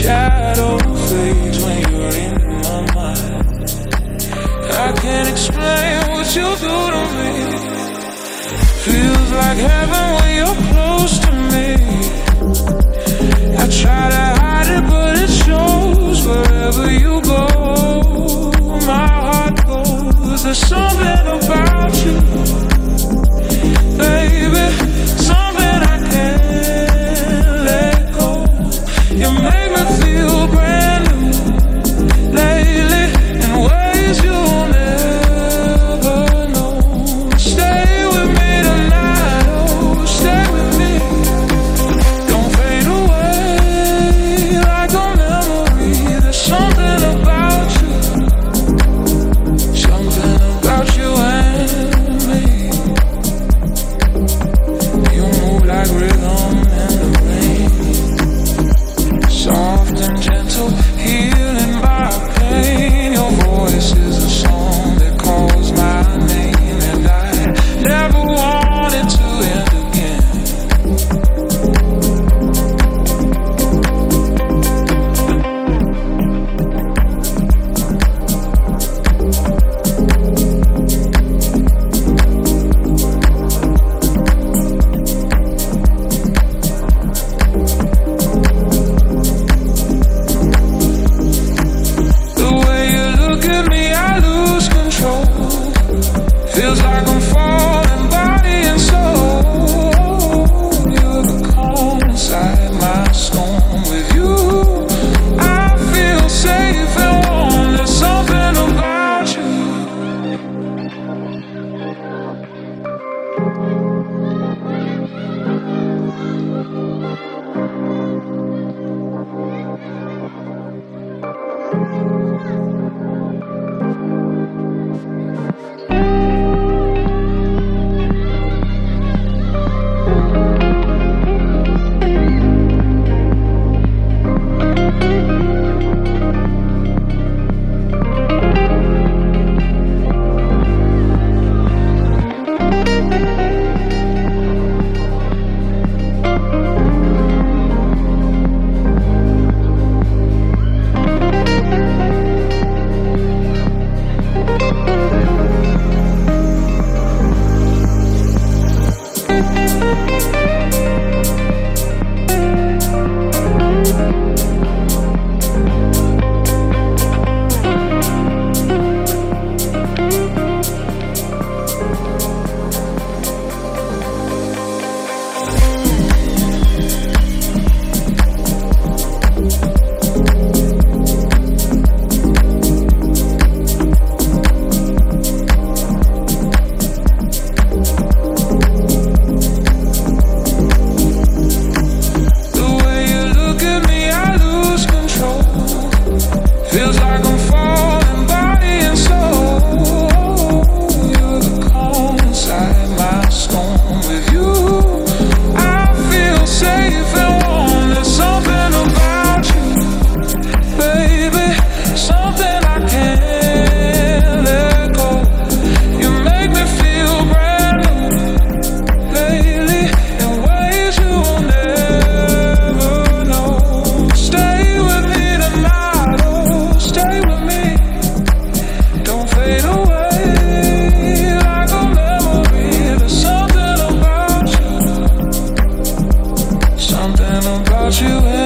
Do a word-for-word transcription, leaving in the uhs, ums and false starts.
shadow fades when you're in my mind. I can't explain what you do to me. Feels like heaven when you're close to me. I try to hide it, but it shows wherever you go. My heart goes. There's something about you, baby. Something I can't let go. You make me feel brand new lately in ways you'll never know. Stay with me tonight, oh, stay with me. Don't fade away like a memory. There's something about you, something about you and me. You move like rhythm in the rain, soft and gentle, healing my pain. Your voice is a song that calls my name, and I never wanted to end again. The way you look at me, I lose control. Feels like I'm falling body and soul. You're the calm inside my storm. With you, I feel safe and warm. There's something about you. The way you look at me, I lose control. Feels like I'm falling body and soul. You're the calm inside my storm. With you, I feel safe and warm. There's something about you, baby, something I can't let go. You make me feel brand new lately in ways you'll never know. Stay with me tonight, oh, stay with me. Don't fade away like a memory. There's something about you, something about you.